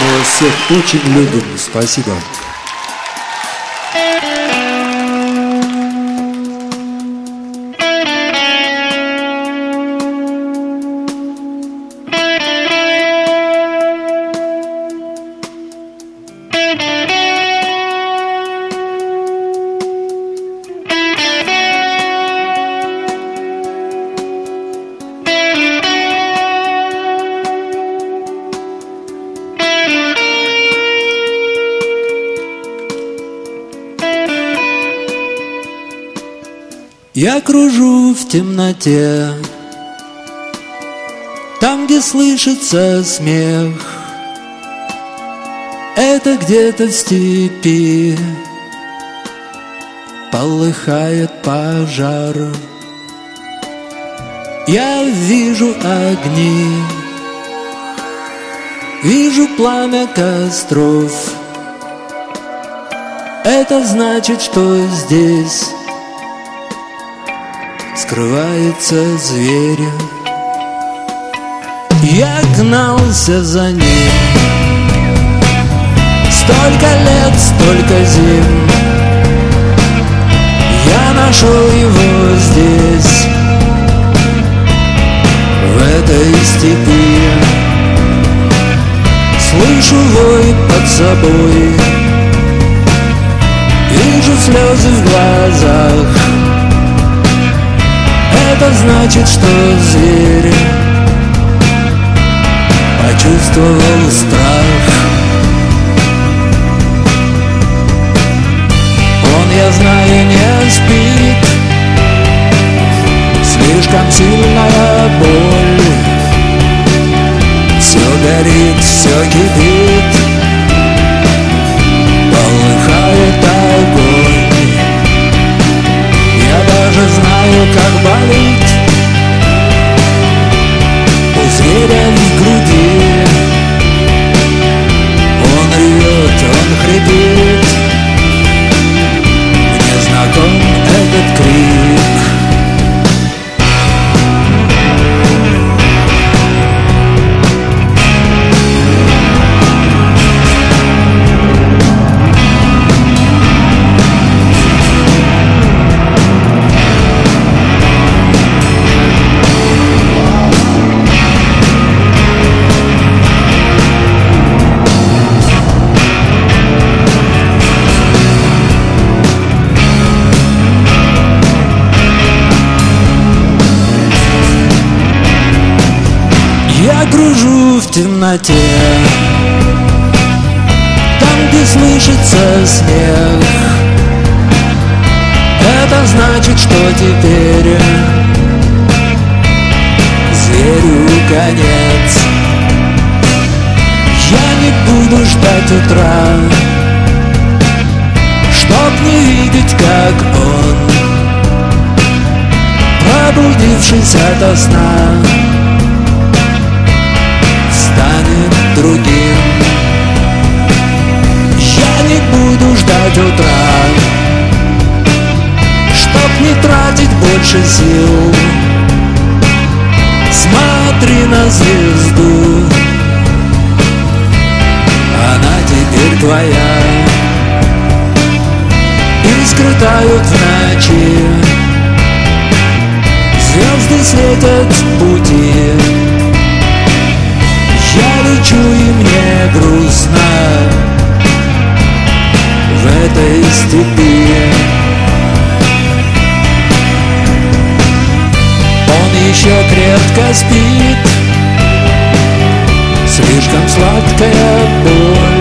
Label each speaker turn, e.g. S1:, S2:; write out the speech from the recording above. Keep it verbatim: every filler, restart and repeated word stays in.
S1: Мы вас всех очень любим. Спасибо.
S2: Я кружу в темноте, там, где слышится смех. Это где-то в степи полыхает пожар. Я вижу огни, вижу пламя костров. Это значит, что здесь скрывается зверь. Я гнался за ним столько лет, столько зим. Я нашел его здесь, в этой степи. Слышу вой под собой, вижу слезы в глазах. Это значит, что зверь почувствовал страх. Он, я знаю, не спит, слишком сильная боль. Все горит, все кипит, полыхает огонь. Я даже знаю, как болит у зверя в груди. Он ревет, он хрипит, мне знаком этот крик. Я кружу в темноте, там, где слышится смех. Это значит, что теперь зверю конец. Я не буду ждать утра, чтоб не видеть, как он, пробудившись ото сна, станет другим. Я не буду ждать утра, чтоб не тратить больше сил. Смотри на звезду, она теперь твоя. Искры тают в ночи, звезды светят в пути. Я лечу, и мне грустно в этой степи. Он еще крепко спит, слишком сладкая боль.